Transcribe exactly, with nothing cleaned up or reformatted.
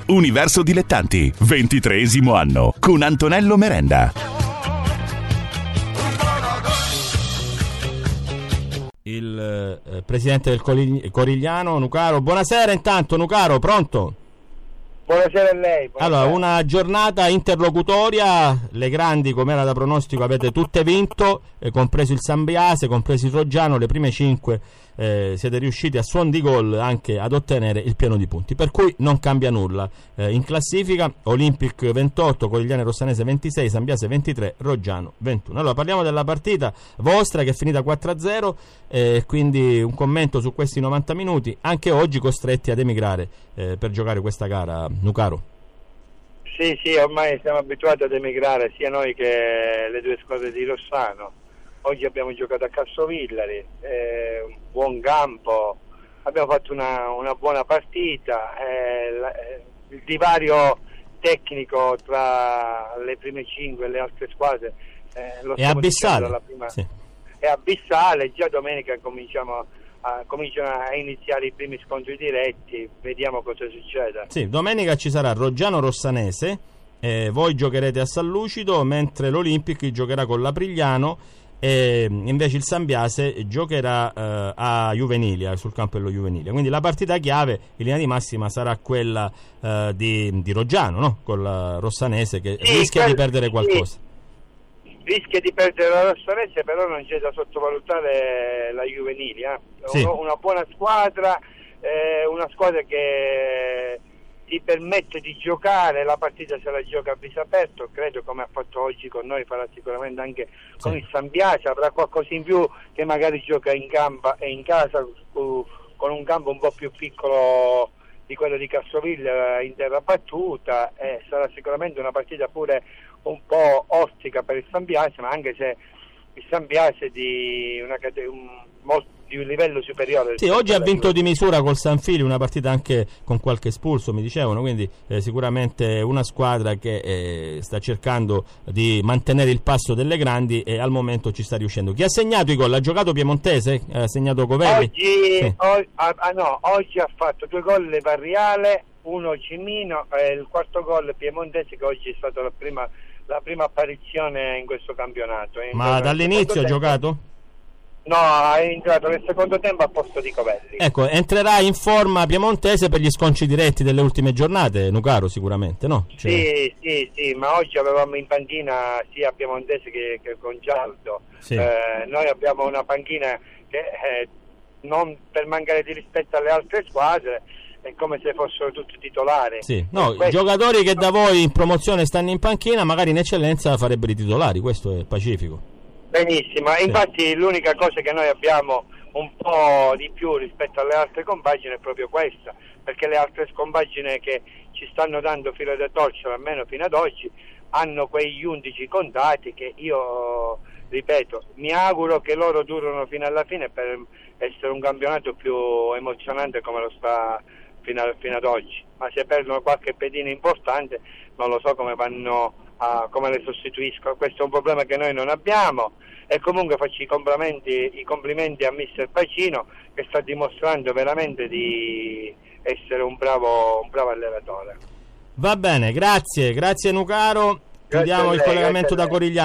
Universo Dilettanti, ventitreesimo anno, con Antonello Merenda. Il eh, presidente del Colign- Corigliano, Nucaro. Buonasera intanto, Nucaro, pronto? Buonasera a lei. Buonasera. Allora, una giornata interlocutoria, le grandi come era da pronostico avete tutte vinto, eh, compreso il Sambiase, compreso il Roggiano, le prime cinque eh, siete riusciti a suon di gol anche ad ottenere il pieno di punti, per cui non cambia nulla. Eh, in classifica Olympic ventotto, Corigliano e Rossanese ventisei, Sambiase ventitré, Roggiano ventuno. Allora parliamo della partita vostra che è finita quattro a zero, eh, quindi un commento su questi novanta minuti, anche oggi costretti ad emigrare eh, per giocare questa gara, Nucaro. Sì, sì, ormai siamo abituati ad emigrare sia noi che le due squadre di Rossano. Oggi abbiamo giocato a Cassovillari, eh, un buon campo, abbiamo fatto una, una buona partita, eh, la, eh, il divario tecnico tra le prime cinque e le altre squadre eh, lo è abissale, dalla prima, sì. È abissale, già domenica cominciamo a, cominciano a iniziare i primi scontri diretti, vediamo cosa succede. Sì, domenica ci sarà Roggiano Rossanese, eh, voi giocherete a San Lucido, mentre l'Olympic giocherà con l'Aprigliano, e invece il Sambiase giocherà eh, a Juvenilia, sul campo dello Juvenilia. Quindi la partita chiave in linea di massima sarà quella eh, di, di Roggiano, no? Con la Rossanese che sì, rischia quel, di perdere qualcosa. Sì. Rischia di perdere la Rossanese, però non c'è da sottovalutare la Juvenilia. Sì. Una buona squadra, eh, una squadra che ti permette di giocare, la partita se la gioca a viso aperto, credo come ha fatto oggi con noi farà sicuramente anche con sì. il Sambiase, avrà qualcosa in più che magari gioca in campo e in casa uh, con un campo un po' più piccolo di quello di Cassovilla in terra battuta, e sarà sicuramente una partita pure un po' ostica per il Sambiase, ma anche se il Sambiase di una un, molto di un livello superiore. Sì, oggi ha vinto di misura col Sanfili, una partita anche con qualche espulso, mi dicevano, quindi eh, sicuramente una squadra che eh, sta cercando di mantenere il passo delle grandi e al momento ci sta riuscendo. Chi ha segnato i gol? Ha giocato Piemontese? Ha segnato Covelli? Oggi, sì. o, ah, no, oggi ha fatto due gol le Varriale, uno Cimino e il quarto gol Piemontese, che oggi è stata la prima, la prima apparizione in questo campionato. In Ma dall'inizio ha giocato? No, è entrato nel secondo tempo a posto di Covelli. Ecco, entrerà in forma Piemontese per gli sconci diretti delle ultime giornate, Nucaro, sicuramente, no? Cioè... Sì, sì, sì, ma oggi avevamo in panchina sia Piemontese che, che con Gialdo. Sì. Eh, noi abbiamo una panchina che eh, non per mancare di rispetto alle altre squadre è come se fossero tutti titolari. Sì. No, questo... giocatori che da voi in promozione stanno in panchina magari in eccellenza farebbero i titolari, questo è pacifico. Benissimo, infatti sì. L'unica cosa che noi abbiamo un po' di più rispetto alle altre compagini è proprio questa, perché le altre compagini che ci stanno dando filo da torcere, almeno fino ad oggi, hanno quegli undici contati che io, ripeto, mi auguro che loro durino fino alla fine per essere un campionato più emozionante come lo sta fino, a, fino ad oggi, ma se perdono qualche pedina importante non lo so come vanno a, come le sostituiscono. Questo è un problema che noi non abbiamo, e comunque faccio i complimenti, i complimenti a mister Pacino, che sta dimostrando veramente di essere un bravo, un bravo allenatore. Va bene, grazie, grazie Nucaro. Chiudiamo il collegamento da Corigliano.